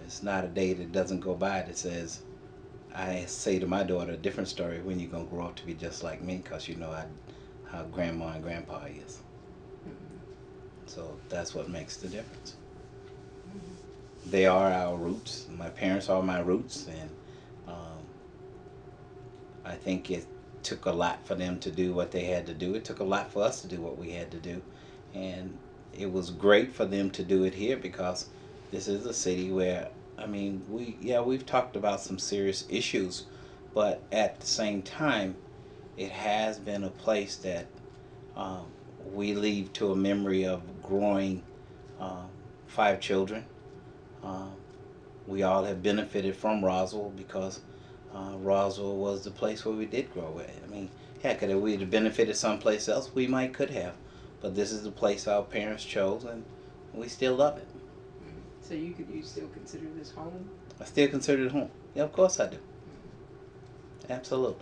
it's not a day that doesn't go by that says, I say to my daughter a different story, when you gonna grow up to be just like me, because you know how grandma and grandpa is. So that's what makes the difference. They are our roots. My parents are my roots, and um, I think it took a lot for them to do what they had to do. It took a lot for us to do what we had to do, and it was great for them to do it here because this is a city where, I mean, we've talked about some serious issues, but at the same time, it has been a place that um, we leave to a memory of growing um, five children. Um, we all have benefited from Roswell because Roswell was the place where we did grow. I mean, heck, if we'd have benefited someplace else, we might could have. But this is the place our parents chose, and we still love it. So you still consider this home? I still consider it home. Yeah, of course I do. Absolutely.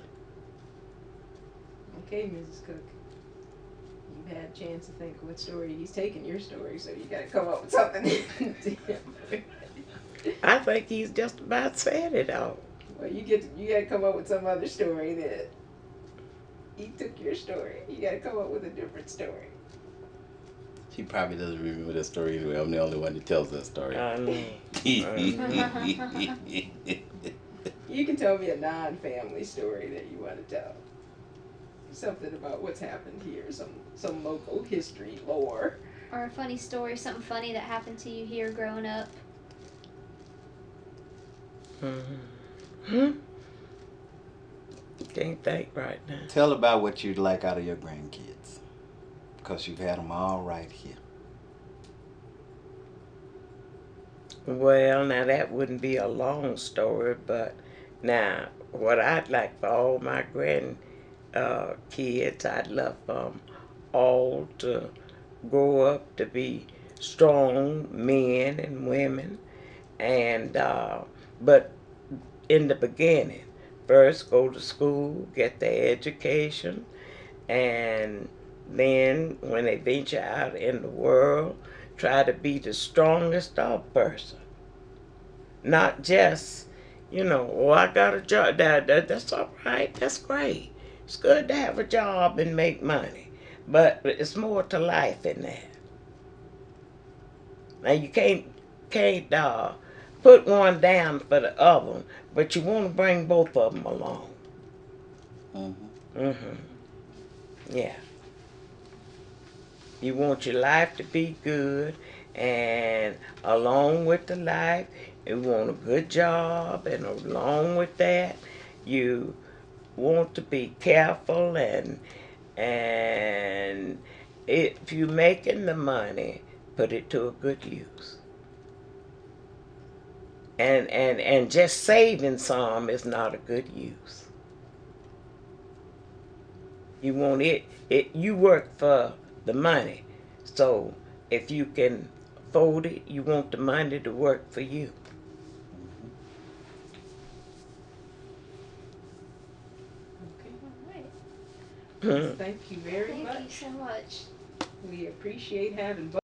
Okay, Mrs. Cook. You've had a chance to think what story he's taking your story, so you got to come up with something. I think he's just about said it all. Well, you got to come up with some other story that he took your story. You got to come up with a different story. She probably doesn't remember that story anyway. I'm the only one that tells that story. I know. You can tell me a non-family story that you want to tell. Something about what's happened here, some local history, lore. Or a funny story, something funny that happened to you here growing up. Can't think right now. Tell about what you'd like out of your grandkids, because you've had them all right here. Well, now that wouldn't be a long story, but now what I'd like for all my kids, I'd love them all to grow up to be strong men and women, and but in the beginning, first go to school, get their education, and then when they venture out in the world, try to be the strongest of person. Not just, oh, I got a job. That's all right. That's great. It's good to have a job and make money. But it's more to life than that. Now, you can't put one down for the other, but you want to bring both of them along. Yeah. You want your life to be good, and along with the life, you want a good job, and along with that, you want to be careful, and if you're making the money, put it to a good use. And just saving some is not a good use. You want you work for the money. So if you can afford it, you want the money to work for you. Okay. Thank you very much. Thank you so much. We appreciate having both.